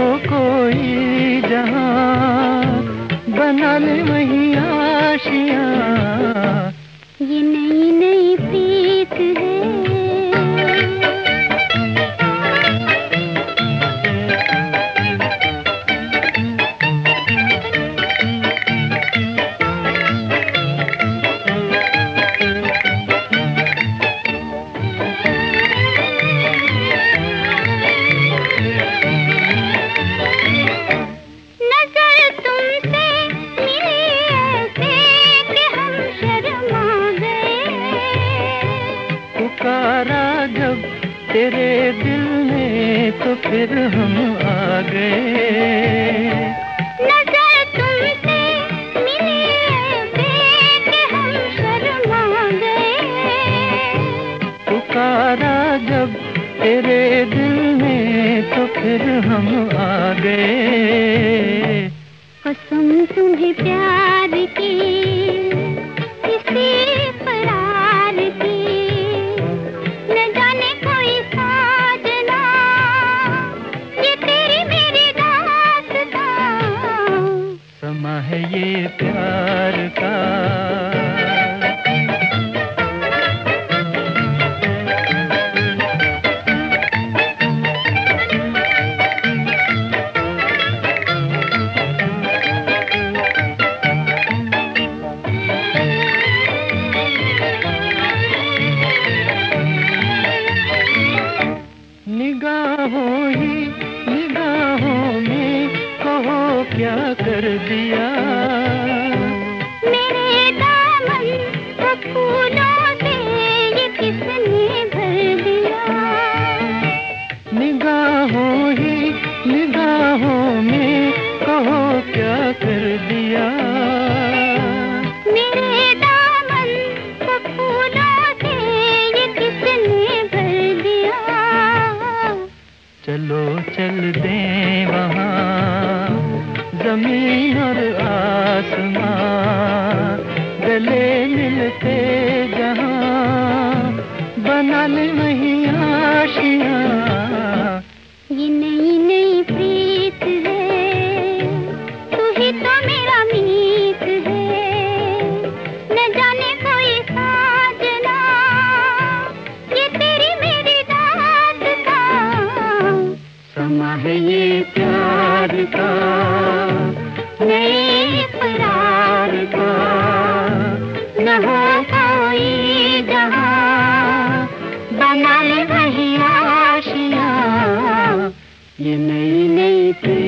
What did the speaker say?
कोई जहां, बना ले वहीं आशियां। ये नई नई प्रीत है। पुकारा जब तेरे दिल ने तो फिर हम आ गए। नजर तुमसे मिली ऐसे कि हम शर्मा गए। पुकारा जब तेरे दिल ने तो फिर हम आ गए। कसम तुम्हें प्यार की, इसी करार की, न जाने कोई साजना, ये तेरी मेरी दास्तां। समा है ये प्यार का। निगाहों ही निगाहों में कहो क्या कर दिया। मेरे दामन को फूलों से ये किसने भर दिया। निगाहों ही निगाहों में कहो क्या कर दिया। मेरे दामन को फूलों से ये किसने भर दिया। चलो चल दें वहाँ, जमीन और आसमां गले मिलते जहाँ, बना ले वहीं आशियां। ये नई नई प्रीत है, तू ही तो मेरा मीत है। न जाने कोई साजना, ये तेरी मेरी दास्तां। समा है ये प्यार का, नए इकरार का, न हो कोई जहां, बना ले वहीं आशियां। ये नई नई